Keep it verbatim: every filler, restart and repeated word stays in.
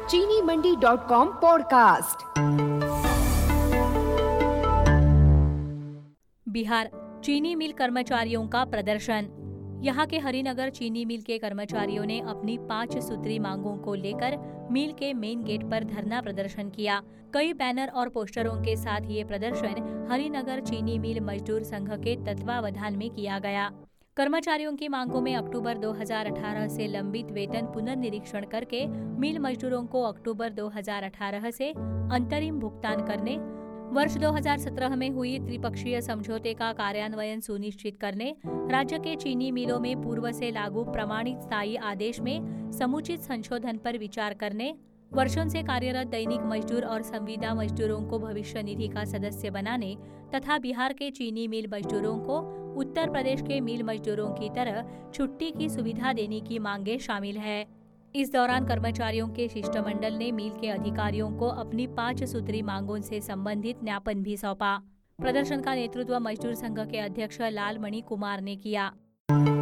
चीनी Mandi dot com podcast. Bihar चीनी mill कर्मचारियों का प्रदर्शन। यहाँ के हरिनगर चीनी मिल के कर्मचारियों ने अपनी पांच सूत्री मांगों को लेकर मिल के मेन गेट पर धरना प्रदर्शन किया। कई बैनर और पोस्टरों के साथ ये प्रदर्शन हरिनगर चीनी मिल मजदूर संघ के तत्वावधान में किया गया। कर्मचारियों की मांगों में अक्टूबर दो हज़ार अठारह से लंबित वेतन पुनर्निरीक्षण करके मिल मजदूरों को अक्टूबर दो हज़ार अठारह से अंतरिम भुगतान करने, वर्ष दो हज़ार सत्रह में हुई त्रिपक्षीय समझौते का कार्यान्वयन सुनिश्चित करने, राज्य के चीनी मिलों में पूर्व से लागू प्रमाणित स्थायी आदेश में समुचित संशोधन पर विचार करने, वर्षों से कार्यरत दैनिक मजदूर और संविदा मजदूरों को भविष्य निधि का सदस्य बनाने तथा बिहार के चीनी मिल मजदूरों को उत्तर प्रदेश के मिल मजदूरों की तरह छुट्टी की सुविधा देने की मांगे शामिल है। इस दौरान कर्मचारियों के शिष्टमंडल ने मिल के अधिकारियों को अपनी पांच सूत्री मांगों से संबंधित ज्ञापन भी सौंपा। प्रदर्शन का नेतृत्व मजदूर संघ के अध्यक्ष लालमणि कुमार ने किया।